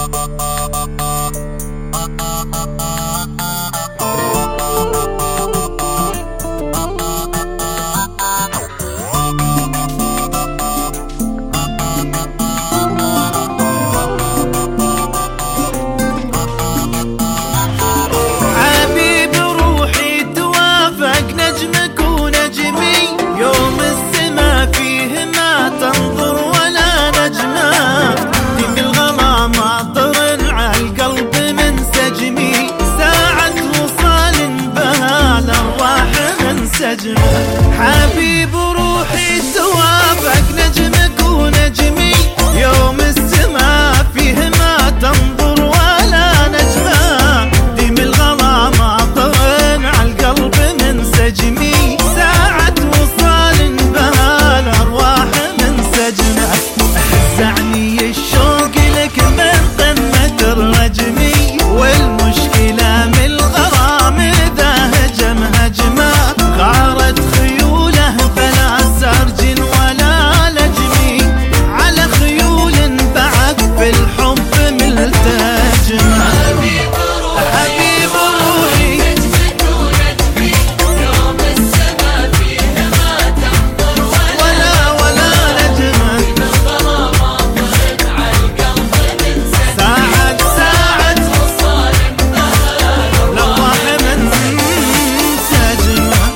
حبيب روحي توافق نجمك ونجمي، يوم السما فيه ما تنظر ولا نجمة، ديم الغلا ماطر على القلب من سجمي، ساعة وصال بها الأرواح من سجمة، أحزعني الشوق لك من قمة الرجمي، والمشكلة من الغرام ذا هجم هجمة، غارت خيوله بلا سرج ولا لجمي، على خيول بعد في الحب ملتجمة. حبيب روحي نجمك ونجمي، يوم السما فيه ما تنظر ولا نجمة، الغلا ماطر على القلب من ساعة وصال لواح من سجمة.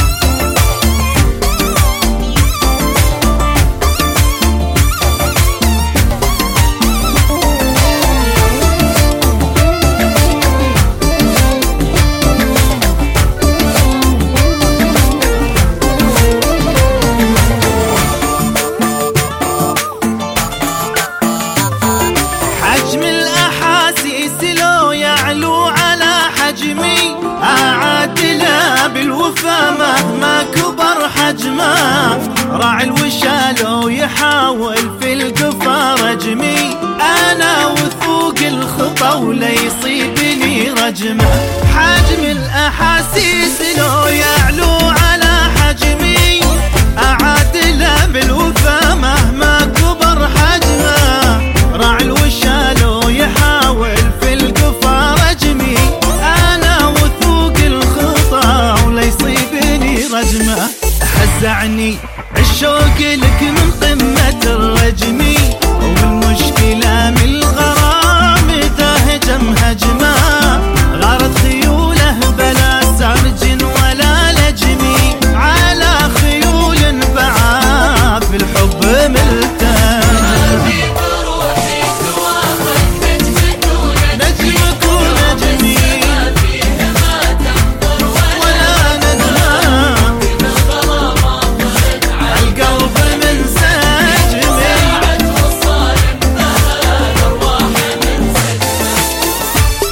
حجم الأحاسيس لو يعلو على حجمي، أعادله بالوفا مهما كبر حجمه، راعي الوشا لو يحاول في القفا رجمي، أنا وثوق الخطا ولا يصيبني رجمه. حجم الأحاسيس لو يعلو على حجمي، أعادله بالوفا مهما كبر حجمه، راعي الوشا لو يحاول في القفا رجمي، أنا وثوق الخطا ولا يصيبني رجمه. حزعني الشوق لك من قمة الرجمي، والمشكلة من الغرام ذا هجم هجمة، غارت خيوله بلا سرج ولا لجمي، على خيول باعا في الحب ملتجمة. حبيب روحي توافق نجمك ونجمي، فيه ما تنظر ولا نجمة، الغلا ماطر على القلب من سجمي. ساعة وصال بها الأرواح من سجمة.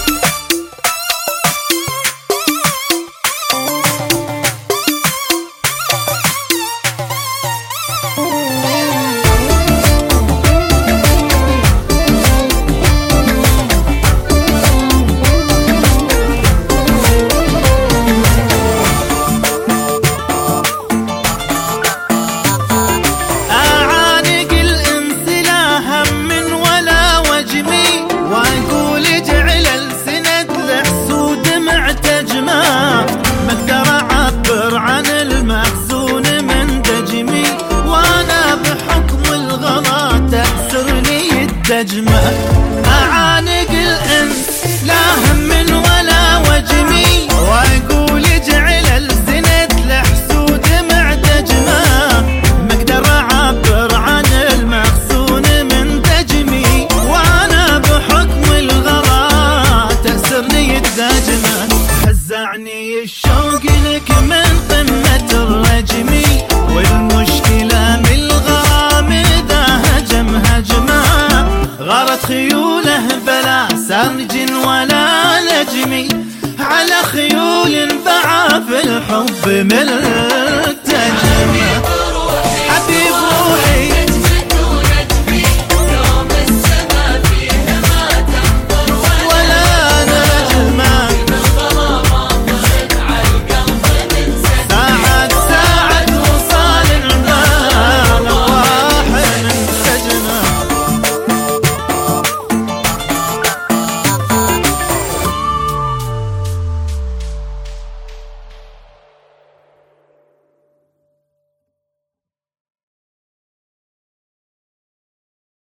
أعانق الإنس لا هم ولا وجمي، وأقول اجعل السند لحسود معتجمة، ما أقدر أعبر عن المخزون من دجمي، وأنا بحكم الغلا تأسرني الدجمة. أعانق الإنس لا هم ولا وجمي، وأقول اجعل السند لحسود معتجمة، ما أقدر أعبر عن المخزون من دجمي، وأنا بحكم الغلا تأسرني الدجمة. هزعني الشوق لك من قمة الرجمي، والمشكلة من الغرام ذا هجم هجمة، غارت خيوله بلا سرج ولا لجمي، على خيول باعا في الحب ملتجمة.